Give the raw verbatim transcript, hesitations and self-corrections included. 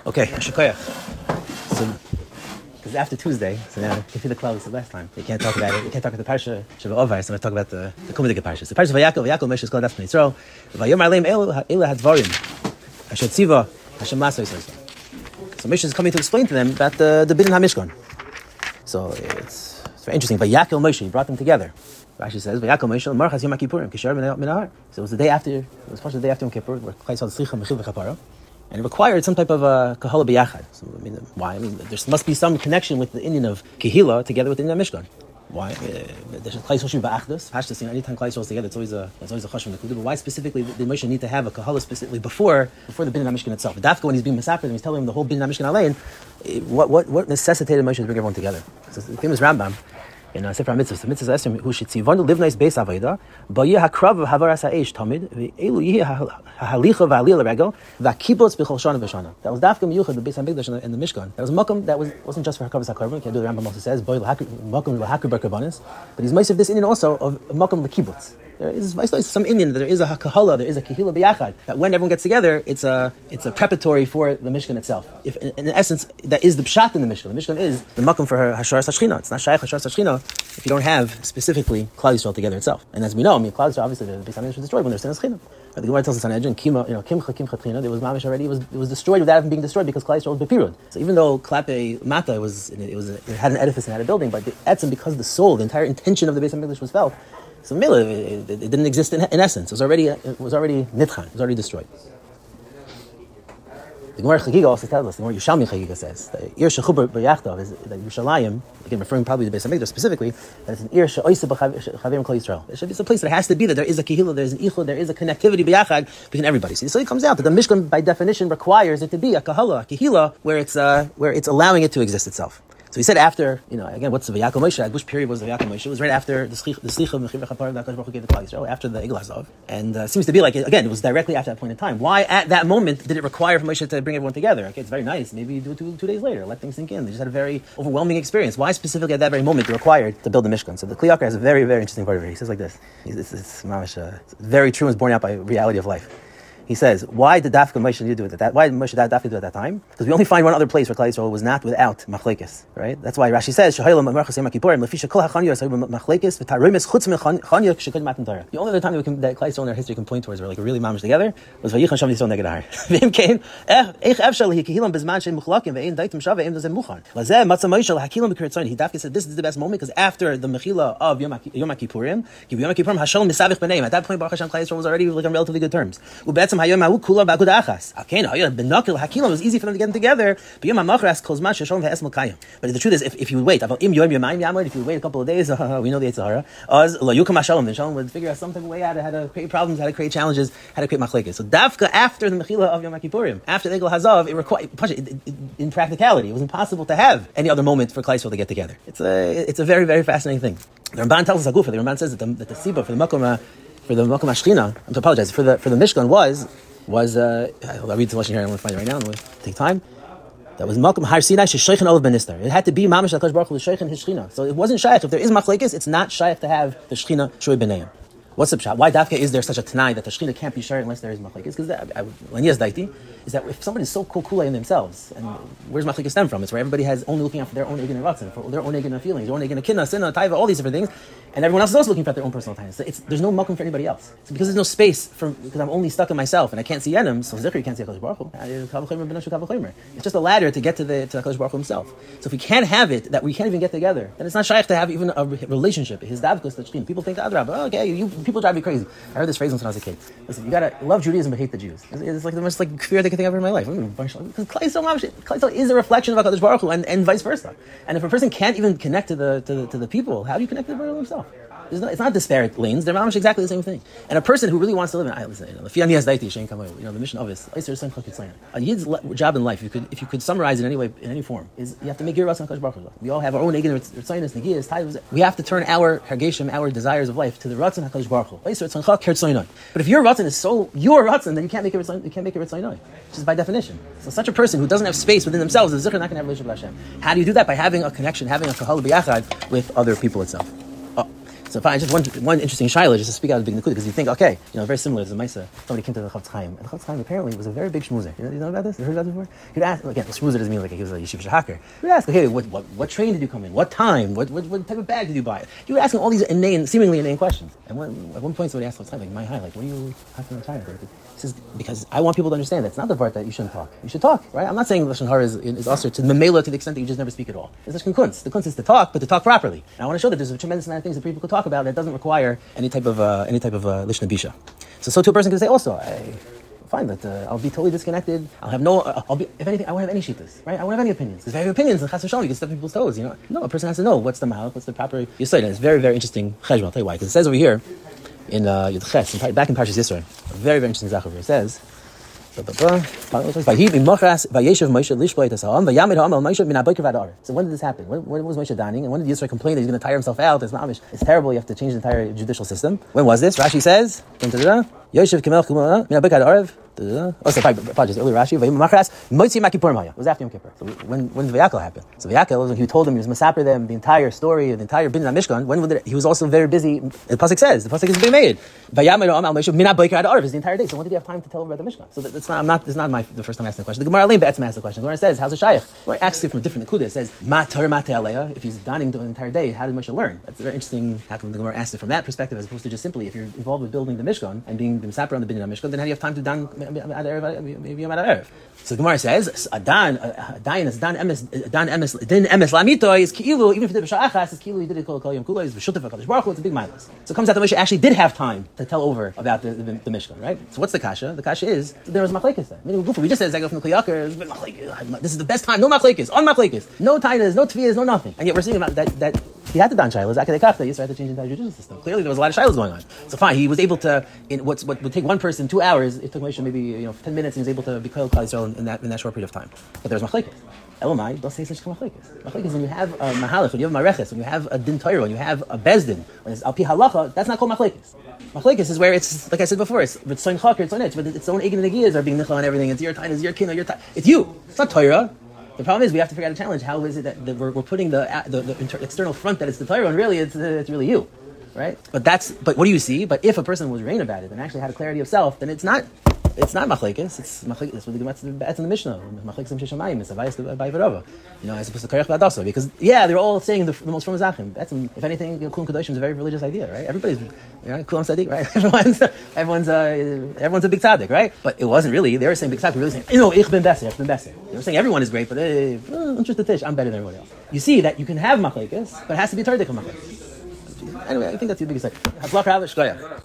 Okay, Shikoyach. So, because after Tuesday, so now you see the clouds the last time. You can't talk about it. You can't talk about the parsha Sheva Ovar. So I'm going to talk about the the Kumidik parsha. The parsha of Vayakov, Vayakov Moshe is called Dafnei Yisrael. Vayom Aleim Elu Hadvarim. Asher Tziva Hashem Masay says. So Moshe is coming to explain to them about the the Bidin HaMishkan. So it's, it's very interesting. Vayakov Moshe, he brought them together. Rashi says, "Vayakov Moshe Marchas Yom Kippurim Kisher Min Ahar." So it was the day after. It was the day after Yom Kippur, where Klai saw the Slicha Mechil V'Chapara, and it required some type of a Kahala B'Yachad. So I mean, why? I mean, there must be some connection with the Indian of Kehila together with the Indian Mishkan. Why? There's Klai Yisrael Ba'Achdus. Hashtas. You know, anytime Klai Yisrael is together, it's always a it's always a chashuv nekuda. But why specifically did Moshe need to have a Kahala specifically before before the Binyan HaMishkan itself? Dafka, when he's being massacred and he's telling him the whole Binyan HaMishkan Alein, what what what necessitated Moshe to bring everyone together? So the famous Rambam in uh, Sefer HaMitzvahs, the Mitzvah Esrim, who should see one live nice base avayda, ba'yeh hakrav havaras ha'esh tamid, ve'elu yeh ha'halicha va'aliyah l'regel, va'kibutz b'chol shana v'shana. That was dafka miyuchad, the Beis HaMikdash and the Mishkan. That was makom that was wasn't just for hakravas hakarban. Can't do the Rambam also says, boy makom l'hakru barkabanis, but he's most of this Indian also of makom l'kibutz. There is some Indian, there is a kahala, there is a kehila b'yachad. That when everyone gets together, it's a it's a preparatory for the Mishkan itself. If in, in essence, that is the pshat in the Mishkan. The Mishkan is the makom for hasharas hashchina. It's not shaykh hasharas hashchina if you don't have specifically Klal Yisrael together itself. And as we know, I mean, Klal Yisrael obviously the Beis HaMikdash was destroyed when they're still in Schina. The Gemara tells us in Sanhedrin, Kima, you know, Kimcha Kimcha Tchina, there was mamish already. It was it was destroyed without even being destroyed because Klal Yisrael was bepirud. So even though Klape Mata was it was it had an edifice and had a building, but the etzim, because the soul, the entire intention of the Beis HaMikdash was felt. So Mila, it, it, it didn't exist in, in essence. It was already it was already nitchan. It was already destroyed. The Gemara Chagiga also tells us. The Gemara Yerushalmi Chagiga says that Ir shechuber b'yachdav is that Yerushalayim, again referring probably to the Beis HaMikdash specifically, that it's an Ir she'oisa b'chavim Klal Yisrael. It should be a place that has to be that there is a kehila, there is an ichud, there is a connectivity b'yachad between everybody. So, so it comes out that the Mishkan by definition requires it to be a kahala, a kehila, where it's uh, where it's allowing it to exist itself. So he said after, you know, again, what's the Vayakov Moshe? At which period was the Vayakov Moshe? It was right after the Slicha of Mechil V'Chapar that Hakadosh Baruch Hu gave the Klal Yisrael, after the Egel Hazav. And uh, seems to be like, again, it was directly after that point in time. Why at that moment did it require for Moshe to bring everyone together? Okay, it's very nice. Maybe do it two, two days later. Let things sink in. They just had a very overwhelming experience. Why specifically at that very moment it required to build the Mishkan? So the Kli Yakar has a very, very interesting part of it. He says like this. It's, it's, it's, uh, it's very true and it's borne out by reality of life. He says, why did Dafka Moshe do it at that? Why did Moshe Dafka do it at that time? Because we only find one other place where Klal Yisrael was not without machlekes, right? That's why Rashi says, the only other time that, we can, that Klal Yisrael in our history can point towards where like really mamish together was Vayichan Shem Yisrael Neged Ahar. He Dafka said this is the best moment because after the Mechila of Yom Kippurim, Yom Kippurim Hashem Misavich B'Neim. At that point, Baruch Hashem Klal Yisrael was already like on relatively good terms. It was easy for them to get them together. But the truth is, if, if you would wait, if you would wait a couple of days, uh, we know the Yitzhara, then Shalom would figure out some type of way out how to create problems, how to create challenges, how to create machlekes. So Dafka after the Mechila of Yom Kippurim, after the Egel Hazav, it required, in practicality, it was impossible to have any other moment for Klal Yisrael to get together. It's a, it's a very, very fascinating thing. The Ramban tells us Agufa, the Ramban says that the, that the Siba for the Makom, uh, for the Makom Ashchina, I'm to apologize, for the for the Mishkan was, was uh, I'll read the lesson here, I don't want to find it right now, I'm going to take time. That was Makom Har Sinai Sheshechen Olav Ben Nistar. It had to be Mamish HaKadosh Baruch Hu Sheshechen His Shechina. So it wasn't shaykh. If there is machlekes, it's not shaykh to have the Shechina Shui B'neiim. What's the pshat? Why Dafka is there such a tanai that the Shechina can't be shared unless there is machlekes? Because Lanias Daiti is that if somebody is so cool in themselves, and where's machlekes stem from? It's where everybody has only looking out for their own egin and ratzin, for their own egin and feelings, their own egin and kinna, sinna, taiva, all these different things, and everyone else is also looking for their own personal time. So it's, there's no makom for anybody else. So because there's no space for, because I'm only stuck in myself and I can't see Enim, so Zikr, you can't see HaKadosh Baruch Hu. It's just a ladder to get to the to HaKadosh Baruch Hu himself. So if we can't have it, that we can't even get together, then it's not shaykh to have even a relationship. His davkus, the Shechina. People think the Adrab, oh, okay, you, people drive me crazy. I heard this phrase when I was a kid. Listen, you gotta love Judaism but hate the Jews. It's, it's like the most like fear thing I've ever in my life. Because Klal Yisrael is a reflection of HaKadosh Baruch Hu, and, and vice versa. And if a person can't even connect to the to the, to the people, how do you connect to the Baruch Hu himself? No, it's not disparate lanes. They're almost exactly the same thing. And a person who really wants to live in, I listen, you know, the mission of this, a Yid's job in life, you could, if you could summarize it in any way, in any form, is you have to make your Ratzon HaKadosh Baruch Hu. We all have our own Egin, Ritzaynus, Negiyas, Taivas. We have to turn our Hargeshim, our desires of life, to the Ratzon HaKadosh Baruch Hu. But if your Ratzon is so your Ratzon, then you can't make it Ritzaynus, you can't make it Ritzaynus, which is by definition. So such a person who doesn't have space within themselves is Zikr not going to have a relationship with Hashem. How do you do that? By having a connection, having a Kahal B'Yachad with other people itself. So fine, just one one interesting shaila, just to speak out of the big nekuda, because you think, okay, you know, very similar to the Maisa. Somebody came to the Chofetz Chaim, and the Chofetz Chaim apparently was a very big shmuzer. You know, you know about this? You heard about this before? He'd ask, again, shmuzer doesn't mean like he was a yeshiva shahakar. He'd ask, okay, what, what what train did you come in? What time? What what, what type of bag did you buy? You were asking all these inane, seemingly inane questions. And one, at one point, somebody asked Chofetz Chaim, like, my high, like, what are you having to retire? He says, because I want people to understand that's not the part that you shouldn't talk. You should talk, right? I'm not saying Lashon Hara is, is also to memela to the extent that you just never speak at all. It's Lashon Kunz. The Kunz is to talk, but to talk properly. And I want to show that there's a tremendous amount of things that people could talk about that doesn't require any type of uh, any type of uh, Lishna Bisha. So, so to a person can say also, I, fine, but uh, I'll be totally disconnected. I'll have no, uh, I'll be, if anything, I won't have any shittas, right? I won't have any opinions. Because if I have opinions, and Chas v'Shalom, you can step people's toes, you know? No, a person has to know what's the mahal, what's the proper yesod. And it's very, very interesting cheshbon. I'll tell you why. Because it says over here, in uh, Yud Ches, back in Parshas Yisro, a very, very interesting zachar. It says, so when did this happen? When, when was Moshe dining? And when did Yisro complain that he's going to tire himself out? It's not, it's terrible. You have to change the entire judicial system. When was this? Rashi says, Yoshev Kimel Kumala, Mina Bekad Arev. Oh, sorry, apologies. Earlier Rashi, Moitzi Makipurim It was after Yom Kippur. So when when did Vayakel happen? So Vayakel, when he told them he was masaper them the entire story of the entire Binyan Mishkan. When did he was also very busy. The pasuk says the pasuk is being made. Vayamer Am Al Moshe Mina Bekad Arev is the entire day. So when did he have time to tell about the Mishkan? So that's not. I'm not. This is not my the first time asking the question. The Gemara Lein Be'etzim asked the question. The Gemara says, "How's a shayach?" Well, actually from a different nekuda. It says, "Ma Torah Ma Te'aleya." If he's dining the entire day, how did Moshe learn? That's very interesting. How come the Gemara asked it from that perspective, as opposed to just simply if you're involved with building the Mishkan and being the masaper on the Binyan Mishkan, then how do you have time to dan? Maybe Yom Erev. So the Gemara says, "Adan, Adan is Dan Emes, Dan Emes, Din Emes Lamito is Ki'ilu. Even if he did b'sha'achas, it's Ki'ilu. He did it called Kol Yom Kula. He's b'shutef HaKadosh Baruch Hu. It's a big milas. So it comes out that Moshe actually did have time to tell over about the, the, the Mishkan, right? So what's the kasha? The kasha is there was machlekes there. We just said Zegel from the Kliyakar. This is the best time. No machlekes. On machlekes. No tainas. No tviyas. No nothing. And yet we're seeing about that that. He had to dan shilas. Akadei kafta. He started to change the entire judicial system. Clearly, there was a lot of shilas going on. So fine, he was able to. In what's what would take one person two hours, it took Moshe maybe you know ten minutes, and he was able to be Klal Yisrael in that in that short period of time. But there was machlekes. Elamai, don't say such machlekes. Machlekes when you have a mahalach, when you have mareches, when you have a din Torah, when you have a bezdin, when it's al pi halacha, that's not called machlekes. Machlekes is where it's like I said before, it's it's own chakr, it's own itch, but its own egin and negiyas are being nichal and everything. It's your time, it's your kin, your time. It's you. It's not Torah. The problem is we have to figure out a challenge. How is it that, that we're, we're putting the the, the inter- external front that it's the Torah, and really it's uh, it's really you, right? But that's but what do you see? But if a person was rain about it and actually had a clarity of self, then it's not it's not machlekes. It's machlekes. It's what the Gemara in the Mishnah. Machlekes im sheshamayim. It's avayis by Verova. You know, as opposed to karech v'adasa. Because yeah, they're all saying the, the most from zachim. That's if anything, kulam kadoshim is a very religious idea, right? Everybody's you know, kulam tzaddik, right? Everyone's everyone's uh, everyone's a big tzaddik, right? But it wasn't really. They were saying big tzaddik. They were really saying, you know, ich bin besser, ich bin besser. They were saying everyone is great, but hey, interested tish, I'm better than everybody else. You see that you can have machlekes, but it has to be tardik of machlekes. Anyway, I think that's the biggest thing.